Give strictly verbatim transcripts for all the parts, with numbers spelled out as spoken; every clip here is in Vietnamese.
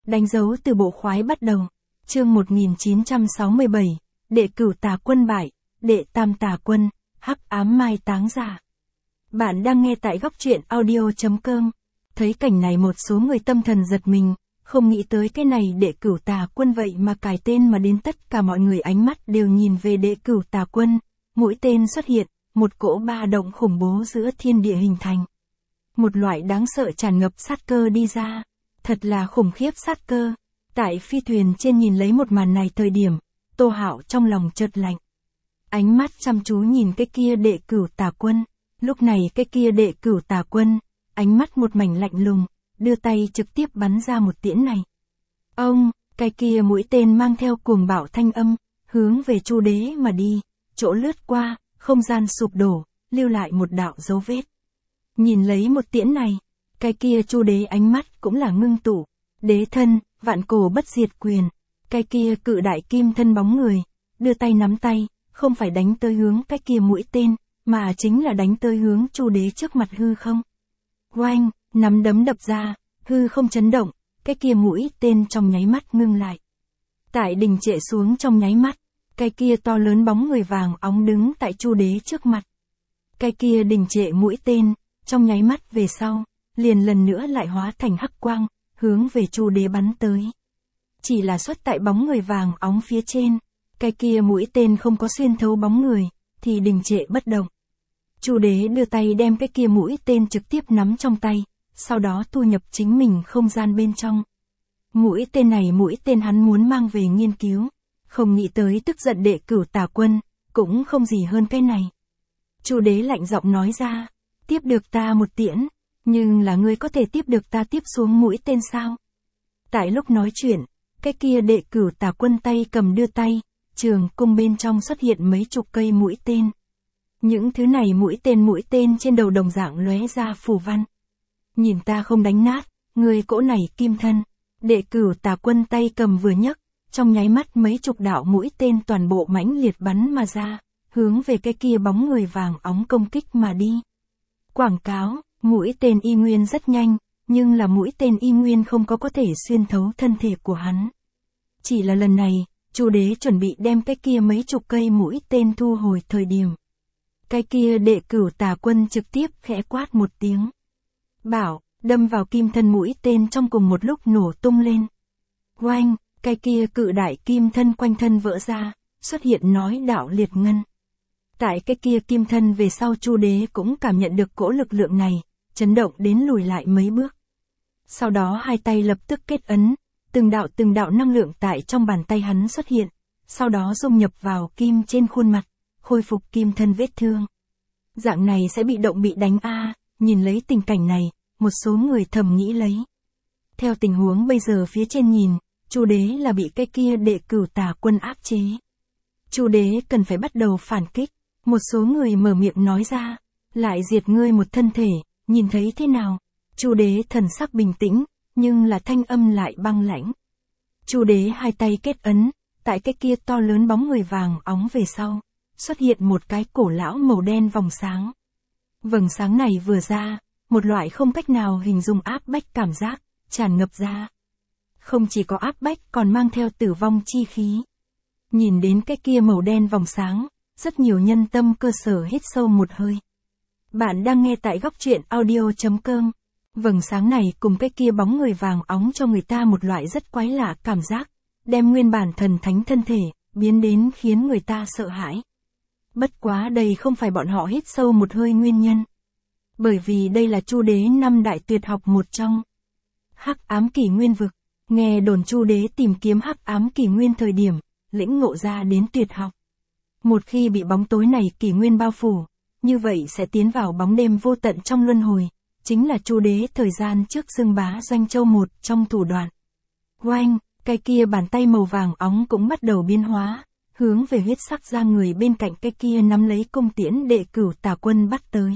Đánh dấu từ bộ khoái bắt đầu. Chương một nghìn chín trăm sáu mươi bảy, đệ cửu tà quân bại, đệ tam tà quân, hắc ám mai táng giả. Bạn đang nghe tại góc truyện audio chấm com. Thấy cảnh này một số người tâm thần giật mình, không nghĩ tới cái này đệ cửu tà quân vậy mà cài tên mà đến tất cả mọi người ánh mắt đều nhìn về đệ cửu tà quân. Mũi tên xuất hiện, một cỗ ba động khủng bố giữa thiên địa hình thành. Một loại đáng sợ tràn ngập sát cơ đi ra. Thật là khủng khiếp sát cơ. Tại phi thuyền trên nhìn lấy một màn này thời điểm, Tô Hạo trong lòng chợt lạnh. Ánh mắt chăm chú nhìn cái kia đệ cửu tà quân. Lúc này cái kia đệ cửu tà quân, ánh mắt một mảnh lạnh lùng, đưa tay trực tiếp bắn ra một tiễn này. Ông, cái kia mũi tên mang theo cuồng bạo thanh âm, hướng về Chu Đế mà đi, chỗ lướt qua, không gian sụp đổ, lưu lại một đạo dấu vết. Nhìn lấy một tiễn này, cái kia Chu Đế ánh mắt cũng là ngưng tụ, đế thân, vạn cổ bất diệt quyền, cái kia cự đại kim thân bóng người, đưa tay nắm tay, không phải đánh tới hướng cái kia mũi tên, mà chính là đánh tới hướng Chu Đế trước mặt hư không. Oanh, nắm đấm đập ra, hư không chấn động, cái kia mũi tên trong nháy mắt ngưng lại. Tại đình trệ xuống trong nháy mắt, cái kia to lớn bóng người vàng óng đứng tại Chu Đế trước mặt. Cái kia đình trệ mũi tên, trong nháy mắt về sau, liền lần nữa lại hóa thành hắc quang, hướng về Chu Đế bắn tới. Chỉ là xuất tại bóng người vàng óng phía trên, cái kia mũi tên không có xuyên thấu bóng người, thì đình trệ bất động. Chu Đế đưa tay đem cái kia mũi tên trực tiếp nắm trong tay, sau đó thu nhập chính mình không gian bên trong. Mũi tên này mũi tên hắn muốn mang về nghiên cứu, không nghĩ tới tức giận đệ cửu tà quân, cũng không gì hơn cái này. Chu Đế lạnh giọng nói ra, tiếp được ta một tiễn, nhưng là ngươi có thể tiếp được ta tiếp xuống mũi tên sao? Tại lúc nói chuyện, cái kia đệ cửu tà quân tay cầm đưa tay, trường cung bên trong xuất hiện mấy chục cây mũi tên. Những thứ này mũi tên mũi tên trên đầu đồng dạng lóe ra phù văn. Nhìn ta không đánh nát, ngươi cỗ này kim thân. Đệ cửu tà quân tay cầm vừa nhấc, trong nháy mắt mấy chục đạo mũi tên toàn bộ mãnh liệt bắn mà ra, hướng về cái kia bóng người vàng óng công kích mà đi. Quảng cáo, mũi tên y nguyên rất nhanh, nhưng là mũi tên y nguyên không có có thể xuyên thấu thân thể của hắn. Chỉ là lần này, Chu Đế chuẩn bị đem cái kia mấy chục cây mũi tên thu hồi thời điểm. Cái kia đệ cửu tà quân trực tiếp khẽ quát một tiếng. Bảo, đâm vào kim thân mũi tên trong cùng một lúc nổ tung lên. Oanh, cái kia cự đại kim thân quanh thân vỡ ra, xuất hiện nói đạo liệt ngân. Tại cái kia kim thân về sau Chu Đế cũng cảm nhận được cỗ lực lượng này, chấn động đến lùi lại mấy bước. Sau đó hai tay lập tức kết ấn, từng đạo từng đạo năng lượng tại trong bàn tay hắn xuất hiện, sau đó dung nhập vào kim trên khuôn mặt, khôi phục kim thân vết thương. Dạng này sẽ bị động bị đánh a, nhìn lấy tình cảnh này, một số người thầm nghĩ lấy. Theo tình huống bây giờ phía trên nhìn, Chu Đế là bị cái kia đệ cửu tà quân áp chế. Chu Đế cần phải bắt đầu phản kích, một số người mở miệng nói ra, lại diệt ngươi một thân thể, nhìn thấy thế nào? Chu Đế thần sắc bình tĩnh, nhưng là thanh âm lại băng lãnh. Chu Đế hai tay kết ấn, tại cái kia to lớn bóng người vàng óng về sau, xuất hiện một cái cổ lão màu đen vòng sáng. Vầng sáng này vừa ra, một loại không cách nào hình dung áp bách cảm giác, tràn ngập ra. Không chỉ có áp bách còn mang theo tử vong chi khí. Nhìn đến cái kia màu đen vòng sáng, rất nhiều nhân tâm cơ sở hít sâu một hơi. Bạn đang nghe tại góc truyện audio chấm com. Vầng sáng này cùng cái kia bóng người vàng óng cho người ta một loại rất quái lạ cảm giác, đem nguyên bản thần thánh thân thể, biến đến khiến người ta sợ hãi. Bất quá đây không phải bọn họ hít sâu một hơi nguyên nhân. Bởi vì đây là Chu Đế năm đại tuyệt học một trong. Hắc ám kỷ nguyên vực, nghe đồn Chu Đế tìm kiếm hắc ám kỷ nguyên thời điểm, lĩnh ngộ ra đến tuyệt học. Một khi bị bóng tối này kỷ nguyên bao phủ, như vậy sẽ tiến vào bóng đêm vô tận trong luân hồi, chính là Chu Đế thời gian trước xưng bá Doanh Châu một trong thủ đoạn. Oanh, cái kia bàn tay màu vàng óng cũng bắt đầu biến hóa, hướng về huyết sắc ra người bên cạnh cái kia nắm lấy cung tiễn đệ cửu tà quân bắt tới.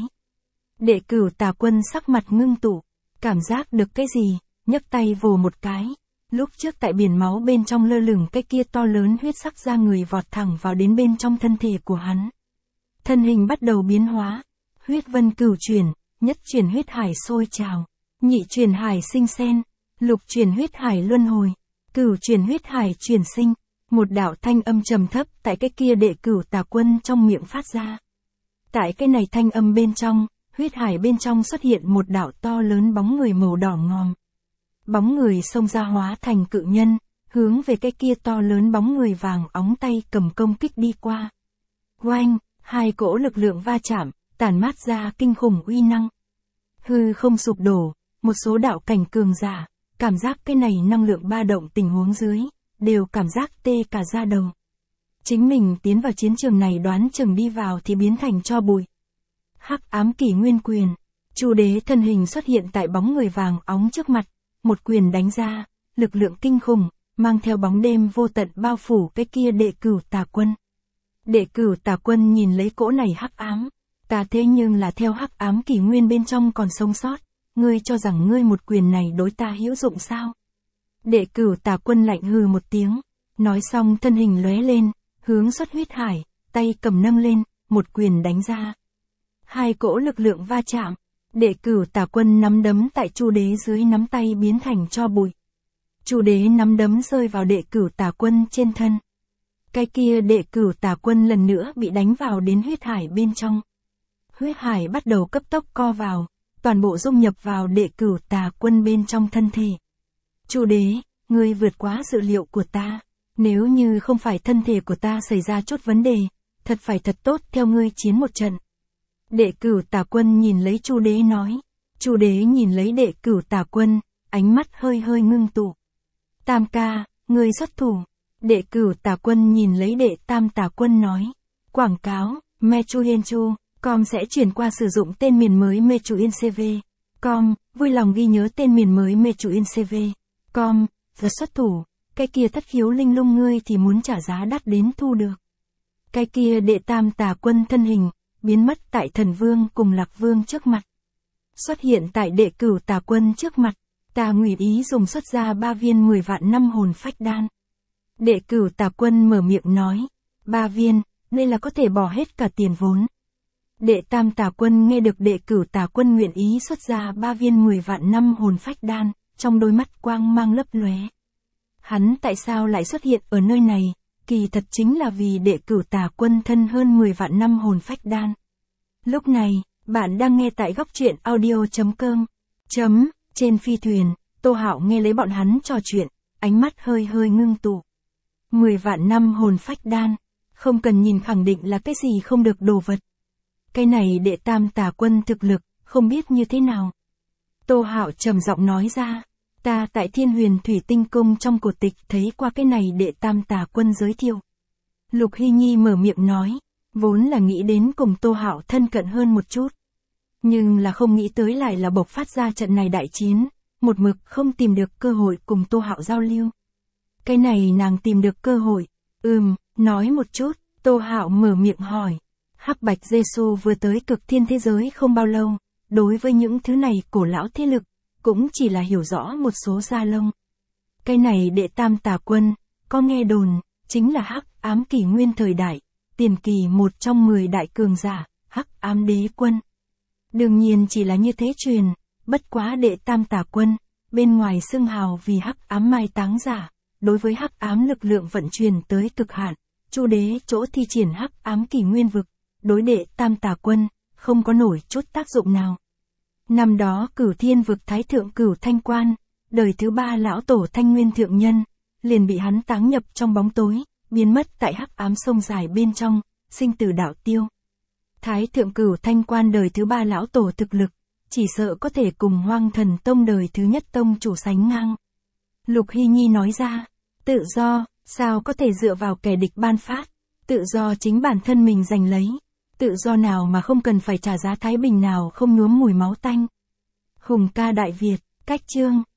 Đệ cửu tà quân sắc mặt ngưng tụ, cảm giác được cái gì, nhấc tay vồ một cái. Lúc trước tại biển máu bên trong lơ lửng cái kia to lớn huyết sắc ra người vọt thẳng vào đến bên trong thân thể của hắn. Thân hình bắt đầu biến hóa, huyết vân cửu chuyển, nhất chuyển huyết hải sôi trào, nhị chuyển hải sinh sen, Lục chuyển huyết hải luân hồi, cửu chuyển huyết hải chuyển sinh, một đạo thanh âm trầm thấp tại cái kia đệ cửu tà quân trong miệng phát ra. Tại cái này thanh âm bên trong, huyết hải bên trong xuất hiện một đạo to lớn bóng người màu đỏ ngòm. Bóng người xông ra hóa thành cự nhân, hướng về cái kia to lớn bóng người vàng óng tay cầm công kích đi qua. Oanh, hai cỗ lực lượng va chạm, tản mát ra kinh khủng uy năng. Hư không sụp đổ, một số đạo cảnh cường giả, cảm giác cái này năng lượng ba động tình huống dưới, đều cảm giác tê cả da đầu. Chính mình tiến vào chiến trường này đoán chừng đi vào thì biến thành tro bụi. Hắc ám kỷ nguyên quyền, Chu đế thân hình xuất hiện tại bóng người vàng óng trước mặt, một quyền đánh ra, lực lượng kinh khủng, mang theo bóng đêm vô tận bao phủ cái kia đệ cửu tà quân. Đệ cửu tà quân nhìn lấy cỗ này hắc ám, ta thế nhưng là theo hắc ám kỷ nguyên bên trong còn sống sót, ngươi cho rằng ngươi một quyền này đối ta hữu dụng sao? Đệ cửu tà quân lạnh hừ một tiếng, nói xong thân hình lóe lên, hướng xuất huyết hải, tay cầm nâng lên, một quyền đánh ra. Hai cỗ lực lượng va chạm, đệ cửu tà quân nắm đấm tại Chu đế dưới nắm tay biến thành tro bụi. Chu đế nắm đấm rơi vào đệ cửu tà quân trên thân. Cái kia đệ cửu tà quân lần nữa bị đánh vào đến huyết hải bên trong. Huyết hải bắt đầu cấp tốc co vào, toàn bộ dung nhập vào đệ cửu tà quân bên trong thân thể. Chu đế, ngươi vượt quá dự liệu của ta, nếu như không phải thân thể của ta xảy ra chút vấn đề, thật phải thật tốt theo ngươi chiến một trận. Đệ cửu tà quân nhìn lấy Chu đế nói. Chu đế nhìn lấy đệ cửu tà quân, ánh mắt hơi hơi ngưng tụ. Tam ca, ngươi xuất thủ. Đệ cửu tà quân nhìn lấy đệ tam tà quân nói. Quảng cáo, Mechuyenchu, com sẽ chuyển qua sử dụng tên miền mới Mechuyencv. Com, vui lòng ghi nhớ tên miền mới Mechuyencv. Com, giờ xuất thủ, cái kia thất khiếu linh lung ngươi thì muốn trả giá đắt đến thu được. Cái kia đệ tam tà quân thân hình, biến mất tại thần vương cùng lạc vương trước mặt. Xuất hiện tại đệ cửu tà quân trước mặt, ta ngụy ý dùng xuất ra ba viên mười vạn năm hồn phách đan. Đệ cửu tà quân mở miệng nói, ba viên, đây là có thể bỏ hết cả tiền vốn. Đệ tam tà quân nghe được đệ cửu tà quân nguyện ý xuất ra ba viên mười vạn năm hồn phách đan, trong đôi mắt quang mang lấp lóe. Hắn tại sao lại xuất hiện ở nơi này, kỳ thật chính là vì đệ cửu tà quân thân hơn mười vạn năm hồn phách đan. Lúc này, bạn đang nghe tại góc truyện audio chấm com. Chấm, trên phi thuyền, Tô Hạo nghe lấy bọn hắn trò chuyện, ánh mắt hơi hơi ngưng tụ. mười vạn năm hồn phách đan, không cần nhìn khẳng định là cái gì không được đồ vật. Cái này đệ tam tà quân thực lực, không biết như thế nào. Tô Hạo trầm giọng nói ra, ta tại Thiên Huyền Thủy Tinh Cung trong cổ tịch thấy qua cái này đệ tam tà quân giới thiệu. Lục Hy Nhi mở miệng nói, vốn là nghĩ đến cùng Tô Hạo thân cận hơn một chút. Nhưng là không nghĩ tới lại là bộc phát ra trận này đại chiến, một mực không tìm được cơ hội cùng Tô Hạo giao lưu. Cái này nàng tìm được cơ hội, ừm, nói một chút, Tô Hạo mở miệng hỏi. Hắc Bạch Giê-xu vừa tới cực thiên thế giới không bao lâu, đối với những thứ này cổ lão thế lực, cũng chỉ là hiểu rõ một số da lông. Cái này đệ tam tà quân, có nghe đồn, chính là Hắc ám kỷ nguyên thời đại, tiền kỳ một trong mười đại cường giả, Hắc ám đế quân. Đương nhiên chỉ là như thế truyền, bất quá đệ tam tà quân, bên ngoài xưng hào vì Hắc ám mai táng giả, đối với Hắc ám lực lượng vận chuyển tới cực hạn, Chu đế chỗ thi triển Hắc ám kỷ nguyên vực, đối đệ tam tà quân, không có nổi chút tác dụng nào. Năm đó Cửu Thiên vực thái thượng Cửu Thanh Quan, đời thứ ba lão tổ Thanh Nguyên thượng nhân, liền bị hắn táng nhập trong bóng tối, biến mất tại hắc ám sông dài bên trong, sinh tử đạo tiêu. Thái thượng Cửu Thanh Quan đời thứ ba lão tổ thực lực, chỉ sợ có thể cùng Hoang Thần Tông đời thứ nhất tông chủ sánh ngang. Lục Hy Nhi nói ra, tự do, sao có thể dựa vào kẻ địch ban phát, tự do chính bản thân mình giành lấy. Tự do nào mà không cần phải trả giá thái bình nào không nhuốm mùi máu tanh. Hùng ca Đại Việt, cách chương.